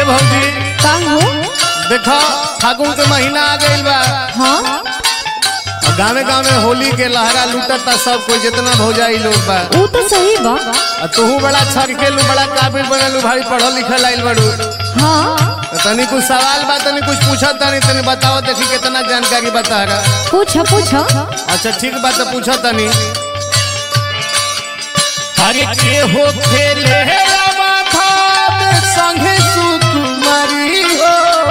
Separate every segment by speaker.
Speaker 1: भौजी
Speaker 2: का हो?
Speaker 1: देखो फागुन के महीना आ गइल बा।
Speaker 2: हाँ
Speaker 1: गाँव गाँव में होली के लहरा लूटता सब कोई, जितना भौजाई लोग बा।
Speaker 2: वो तो सही बा।
Speaker 1: तू बड़ा छरकेलू, बड़ा काबिल बनलू, भारी पढ़ल लिखल आइल बड़ू।
Speaker 2: हाँ
Speaker 1: तनी कुछ सवाल बा, तनी कुछ पूछा, तनी बताओ, देखी कितना जानकारी बता रहा।
Speaker 2: पूछो पूछो।
Speaker 1: अच्छा ठीक बात है, पूछो तनी। अरे के हो खेले संगे सुकुमारी हो,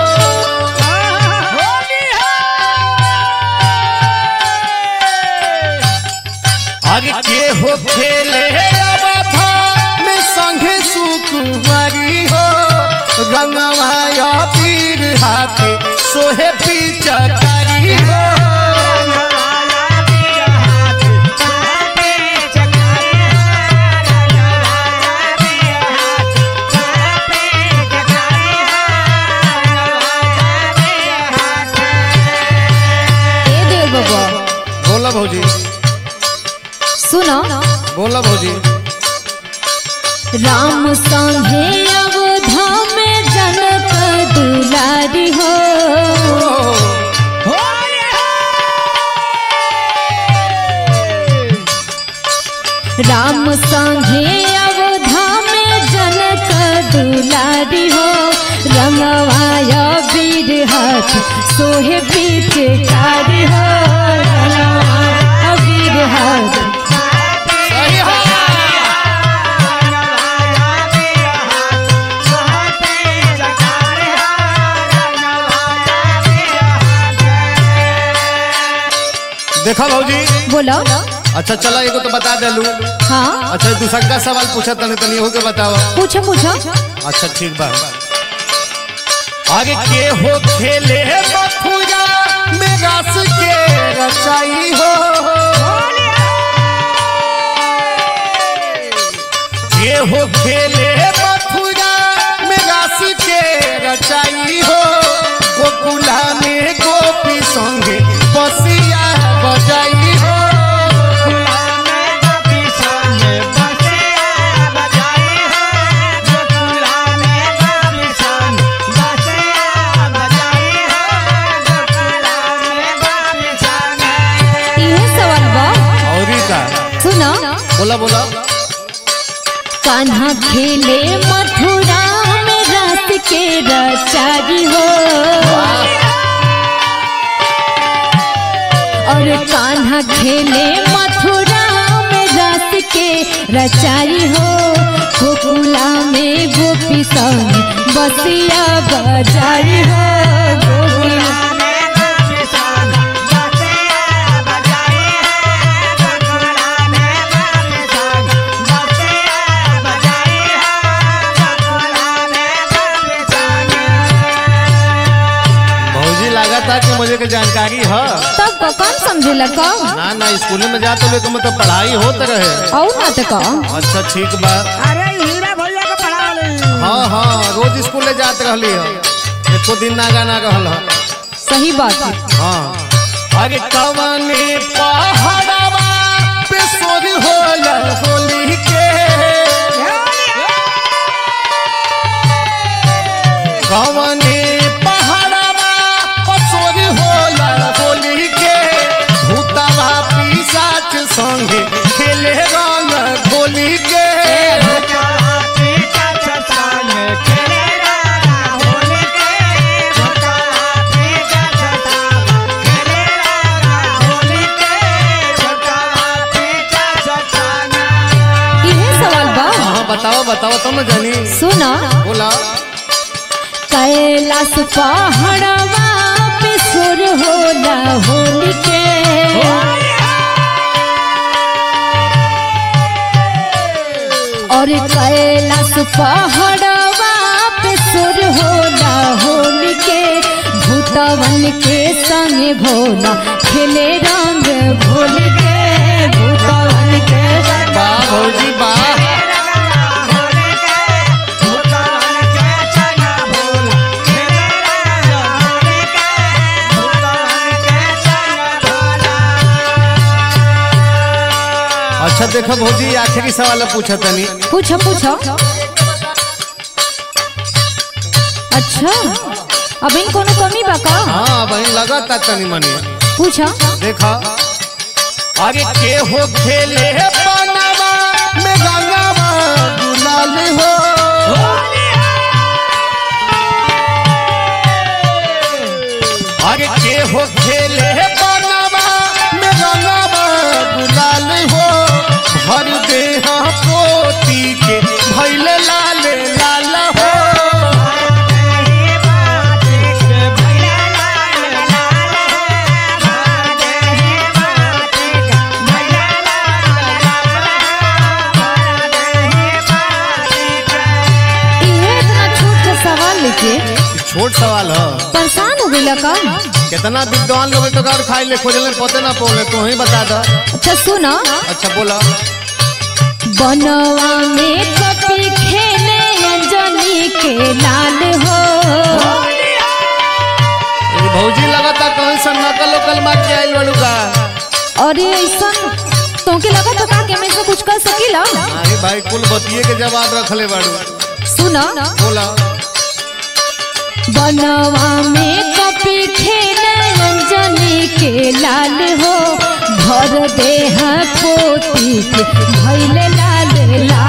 Speaker 1: अरे के हो खेले में संगे सुकुमारी हो, रंगवाया पीर हाथे सोहे पिचकारी हो। बोला भौजी,
Speaker 2: सुनो
Speaker 1: बोला भौजी।
Speaker 2: राम संगे अवधा में जनक दुलारी हो, राम संगे अवधा में जनक दुलारी हो, रंगवाया वीर हाथ सोहे पिचकारी हो, रंगवाया वीर हाथ।
Speaker 1: सही है। देखा भौजी,
Speaker 2: बोलो।
Speaker 1: अच्छा चला, एगो तो बता देलू।
Speaker 2: हाँ
Speaker 1: अच्छा दूसरा का सवाल पूछा तनी हो के बताओ।
Speaker 2: पूछो पूछो।
Speaker 1: अच्छा ठीक बा। आगे के हो खेले मथुरा में रस के रचाई हो, के हो खेले मथुरा में रस के रचाई हो, गोकुला में गोपी संगे बसिया बजाई हो।
Speaker 2: सुनो
Speaker 1: बोला बोला।
Speaker 2: कान्हा खेले मथुरा में रस के रचारी हो, और कान्हा खेले मथुरा में रस के रचारी हो, गोकुला में गोपी संग बसिया बजारी हो, गोकुला
Speaker 1: था कि मुझे के जानकारी है।
Speaker 2: तब को कौन समझे लगा?
Speaker 1: ना स्कूल में जाते हुए मतलब पढ़ाई होते रहे।
Speaker 2: और ना तो का।
Speaker 1: अच्छा ठीक बा।
Speaker 3: अरे हीरा भैया का पढ़ा ले।
Speaker 1: हाँ रोज स्कूल ले जाते रहली है, एको दिन ना गाना रहल है।
Speaker 2: सही बात है।
Speaker 1: हाँ आगे कवने पहाड़वा पे सोर होला होली के, कवने संगे खेले रंग होली के।
Speaker 2: सवाल बा।
Speaker 1: हाँ बताओ बताओ तुम न जानी।
Speaker 2: सुना
Speaker 1: बोला।
Speaker 2: कैलाश पहाड़वा पे सुर होला होली के, और कैलाश पहाड़वा पे सुर होला होली के, भूतवन के संग भोला खेले रंग होली के, भूतवन के।
Speaker 1: वाह भौजी वाह। अच्छा देखो भौजी, आखिरी सवाल पूछा तनी।
Speaker 2: पूछो पूछो। अच्छा अब इन कोनो कमी बा का?
Speaker 1: हाँ बहन लगाता तनी मनी।
Speaker 2: पूछा
Speaker 1: देखा आगे के हो खेले पनामा में गंगावा गुलाल हो। आगे के हो खेले पनामा में गंगावा गुलाल हो। भर देह पोती के भैले लाल लाल हो। छोट सवाल है,
Speaker 2: परेशान हो गई का?
Speaker 1: कितना विद्वान लोग तो गाड़ खाई ले खोजले पते ना पोले तू ही बता दा।
Speaker 2: अच्छा सुना।
Speaker 1: अच्छा बोला।
Speaker 2: बनवा में कपी खेले अंजनी के लाल हो।
Speaker 1: भौजी लगाता कौन सा नकल उकल मार के आइल वालू का?
Speaker 2: अरे ऐसा तोके लगा तो का के मैं से कुछ कर सकीला?
Speaker 1: अरे भाई कुल बतिए के जवाब रख ले बाड़ू।
Speaker 2: सुना
Speaker 1: बोला।
Speaker 2: बनवा में कपी खेले अंजनी के लाल हो। भर देह पोती के भैले लाल लाल